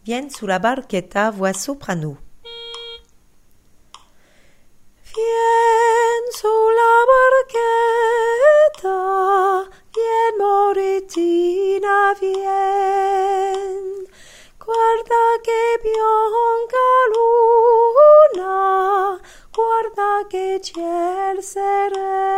Viens sulla barchetta, vois sopra nous. Viens sulla barchetta, vien Moritina, vien. Guarda che bianca luna, guarda che ciel sereno.